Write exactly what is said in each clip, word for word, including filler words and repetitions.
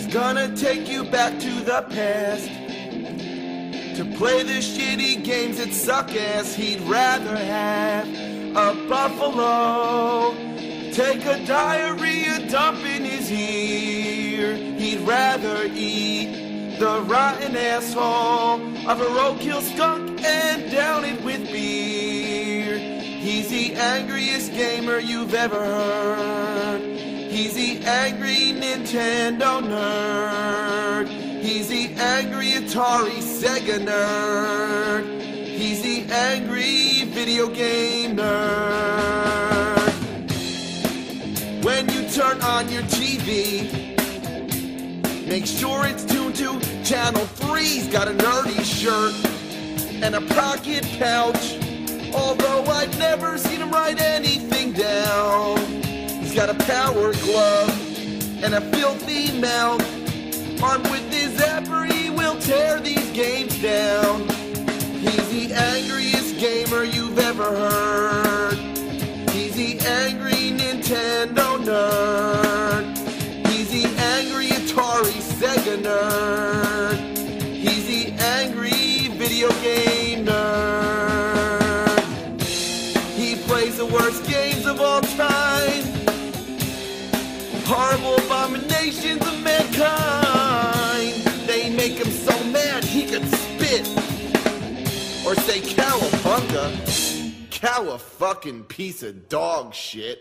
gonna take you back to the past to play the shitty games that suck ass. He'd rather have a buffalo take a diarrhea dump in his ear. He'd rather eat the rotten asshole of a roadkill skunk and down it with beer. He's the angriest gamer you've ever heard. He's the angry Nintendo nerd. He's the angry Atari Sega nerd. He's the angry video game nerd. When you turn on your T V, make sure it's tuned to Channel three. He's got a nerdy shirt and a pocket pouch, although I've never seen him write anything down. He's got a power glove and a filthy mouth. Armed with his zapper, he will tear these games down. He's the angriest gamer you've ever heard. He's the angry Nintendo nerd. He's the angry Atari Sega nerd. He's the angry video game nerd. He plays the worst games of all time, horrible abominations of mankind. They make him so mad he could spit or say cowabunga. Cow a fucking piece of dog shit.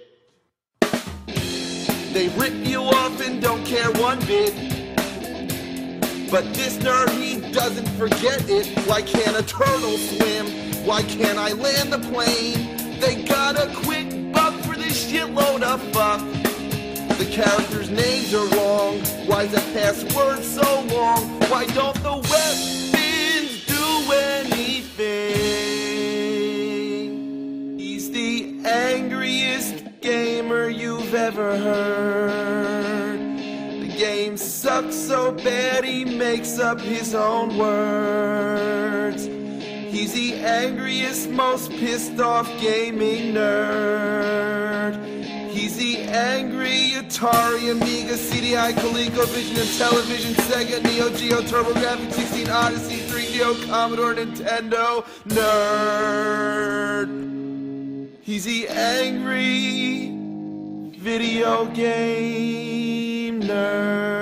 They rip you off and don't care one bit, but this nerd, he doesn't forget it. Why can't a turtle swim? Why can't I land the plane? They got a quick buck for this shitload of fuck. The characters' names are wrong. Why is the password so long? Why don't the weapons do anything? He's the angriest gamer you've ever heard. The game sucks so bad he makes up his own words. He's the angriest, most pissed off gaming nerd. He's the angry Atari, Amiga, C D I, ColecoVision, and Television, Sega, Neo Geo, TurboGrafx sixteen, Odyssey, three D O, Commodore, Nintendo nerd. He's the angry video game nerd.